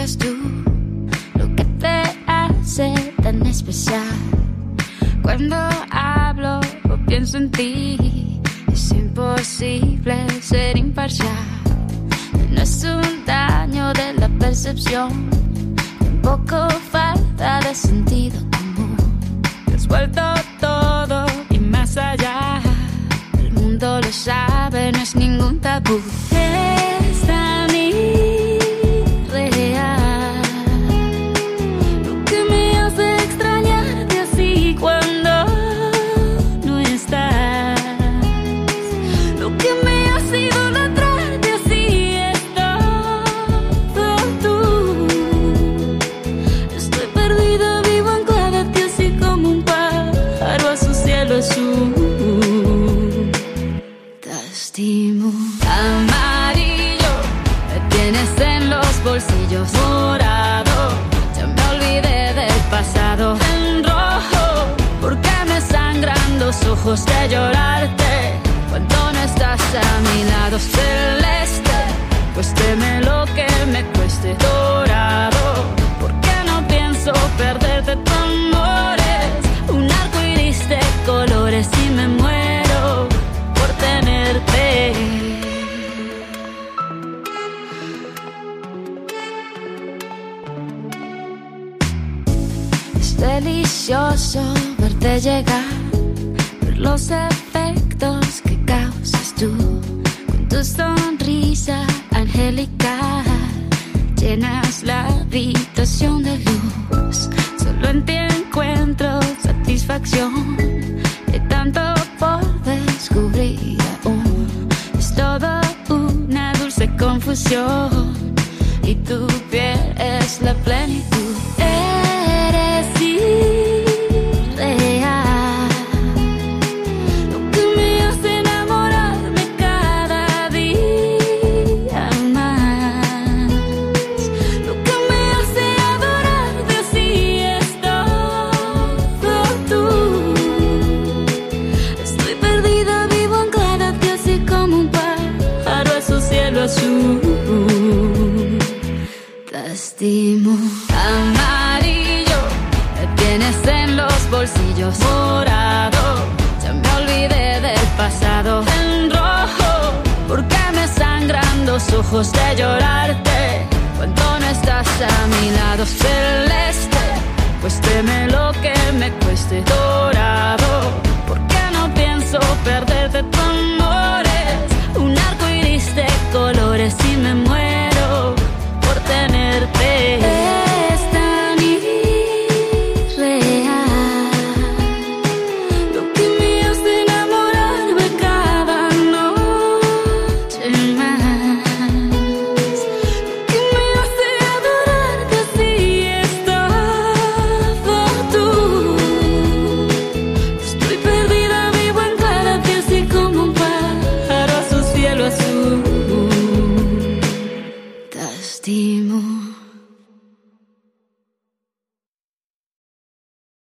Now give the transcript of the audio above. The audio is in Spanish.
seas tú lo que te hace tan especial. Cuando hablo o pienso en ti, es imposible ser imparcial. No es un daño de la percepción, tampoco falta de sentido común. Te has vuelto todo y más allá. El mundo lo sabe, no es ningún tabú. Es tan irreal lo que me hace extrañarte así cuando no estás. Lo que me hace idolatrarte así es todo tú. Estoy perdida, vivo anclada a ti así como un pájaro a su cielo azul. Te estimo. Amarillo, me tienes en los bolsillos. Morado, ya me olvidé del pasado. En rojo, porque me sangran los ojos de llorarte cuando no estás a mi lado. Celeste, pues teme lo que me cueste. Dorado, porque no pienso perderte. Tu amor es un arco iris de colores y me muero por tenerte. Es delicioso verte llegar, ver los efectos que causas tú. Con tu sonrisa angelical llenas la habitación de luz. Solo en ti encuentro satisfacción, hay tanto por descubrir aún. Es todo una dulce confusión y tu piel es la plenitud. Eres irreal lo que me hace enamorarme cada día más. Lo que me hace adorarte así es todo tú. Estoy perdida, vivo anclada a ti así como un pájaro a su cielo azul. Te estimo. Amarillo, me tienes en los bolsillos. Morado, ya me olvidé del pasado. En rojo, porque me sangran los ojos de llorarte cuando no estás a mi lado. Celeste, pues teme lo que me cueste. Dorado, porque no pienso perderte. Tu